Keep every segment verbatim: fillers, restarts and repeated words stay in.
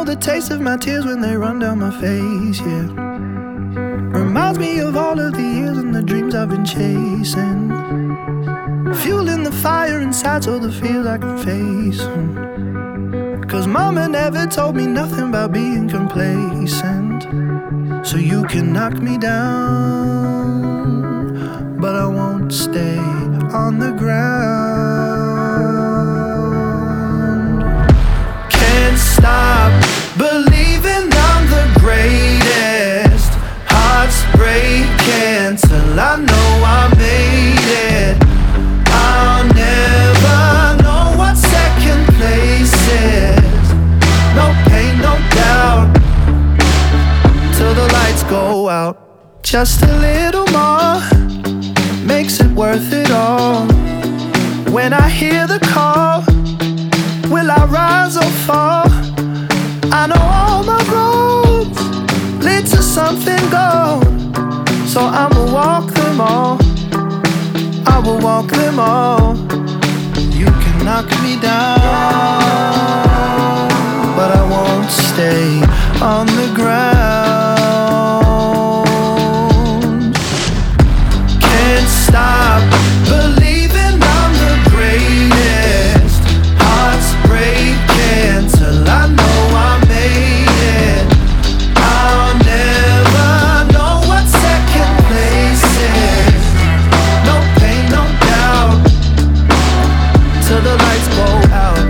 know the taste of my tears when they run down my face, yeah. Reminds me of all of the years and the dreams I've been chasing. Fueling the fire inside so the fears I can face. Cause mama never told me nothing about being complacent. So you can knock me down, but I won't stay on the ground. Can't stop believing I'm the greatest. Hearts breaking till I know I made it. I'll never know what second place is. No pain, no doubt, till the lights go out. Just a little more makes it worth it all. When I hear the call, will I rise or fall? I know all my roads lead to something gold, so I'ma walk them all. I will walk them all. You can knock me down, but I won't stay on the ground. Can't stop believing I'm the greatest. Hearts breaking till I know I made it. I'll never know what second place is. No pain, no doubt, till the lights go out.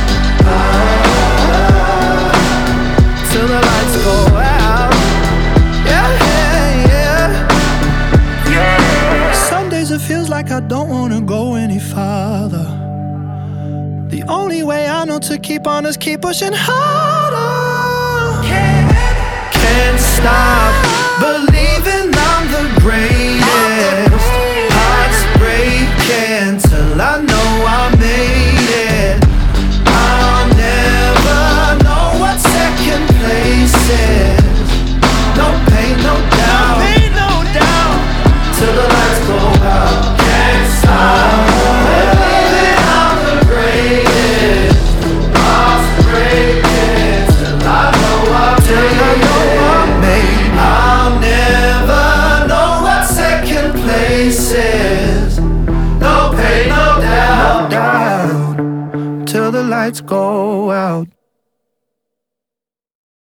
Till the lights go out. Yeah, yeah, yeah. Some days it feels like I don't wanna go any farther. The only way I know to keep on is keep pushing harder. Can't, can't stop believing I'm the greatest. Hearts breaking till I know I made it. I'll never know what second place is. No pain, no doubt, pain, no doubt, till the lights go out. Can't stop believing I'm the greatest. Hearts breaking till I know I till I know I made it. I'll never know what second place is. No pain, no doubt, no doubt, till the lights go